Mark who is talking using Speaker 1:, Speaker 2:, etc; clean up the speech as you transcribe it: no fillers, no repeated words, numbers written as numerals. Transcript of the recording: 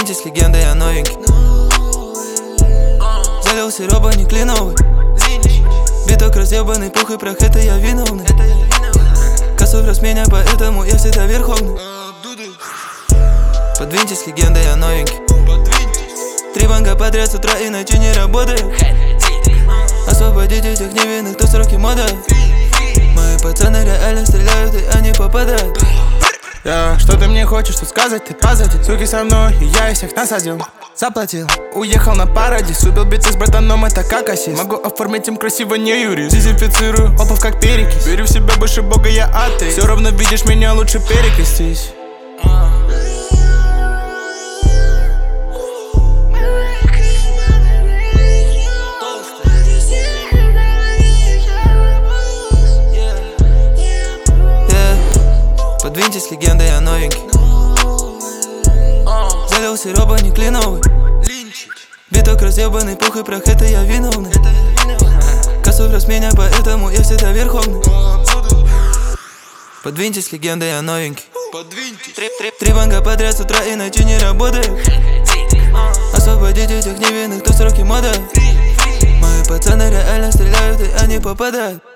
Speaker 1: Подвиньтесь, легенда, я новенький. Залил сироп, а не кленовый. Биток разъебанный, пух и прах, это я виновный. Косой раз меня, поэтому я всегда верховный. Подвиньтесь, легенда, я новенький. 3 банка подряд с утра, иначе не работает. Освободите этих невинных, кто сроки мода. Мои пацаны реально стреляют, и они попадают.
Speaker 2: Что ты мне хочешь тут сказать? Ты позади, суки со мной, и я их всех насадил. Заплатил, уехал на парадис. Убил биты с братаном, это как ассист. Могу оформить им красиво, не юрист. Дезинфицирую опов как перекись. Верю в себя больше бога, я атеист. Все равно видишь меня, лучше перекрестись.
Speaker 1: Подвиньтесь, легенда, я новенький. Залил сироп, а не кленовый. Биток разъебанный, пух и прах, это я виновный. Косой раз меня, поэтому я всегда верховный. Подвиньтесь, легенда, я новенький. 3 банка подряд с утра, иначе не работает. Освободите этих невинных, кто сроки мода. Мои пацаны реально стреляют, и они попадают.